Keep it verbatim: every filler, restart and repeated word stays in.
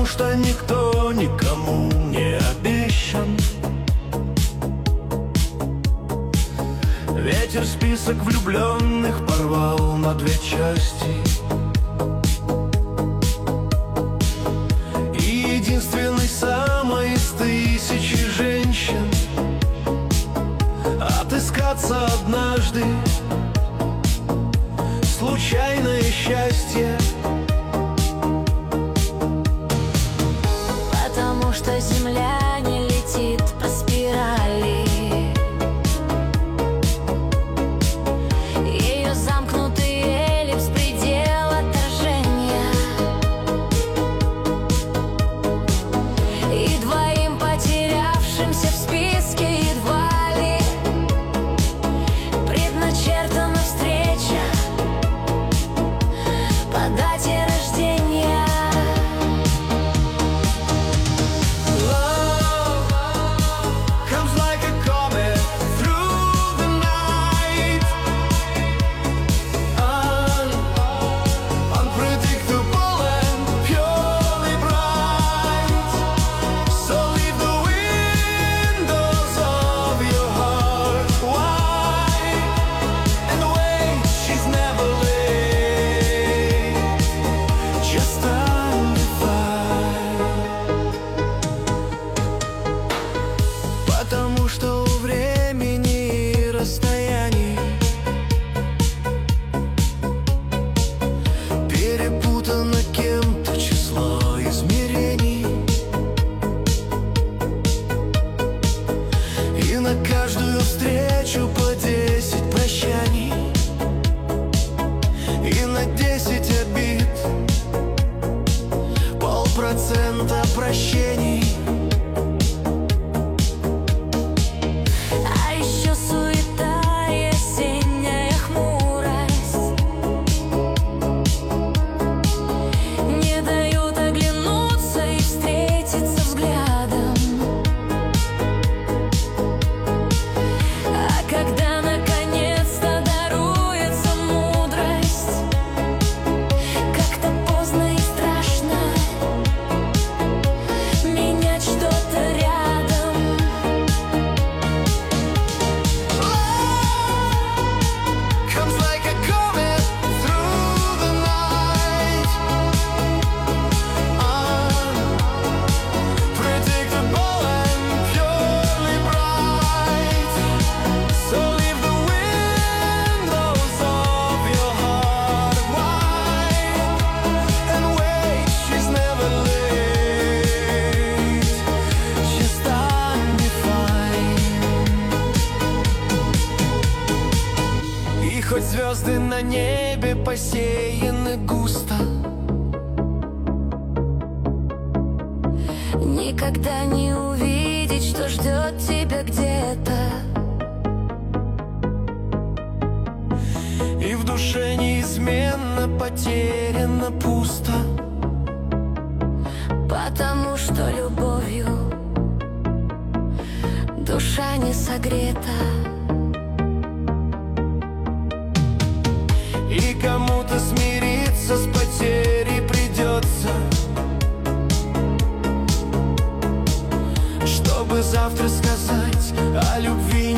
что никто никому не обещан. Ветер список влюбленных порвал на две части. И единственной самой из тысячи женщин отыскаться однажды случайное счастье. Потому что земля не летит по спирали. Ее замкнутый эллипс — предел отражения. И двоим потерявшимся в списке едва ли предначертана встреча по дате рождения. Потому что у времени и расстояний перепутано кем-то число измерений. И на каждую встречу по десять прощаний, и на десять обид полпроцента прощений. Хоть звезды на небе посеяны густо, никогда не увидеть, что ждет тебя где-то. И в душе неизменно потеряно пусто. Потому что любовью душа не согрета. И кому-то смириться с потерей придется, чтобы завтра сказать о любви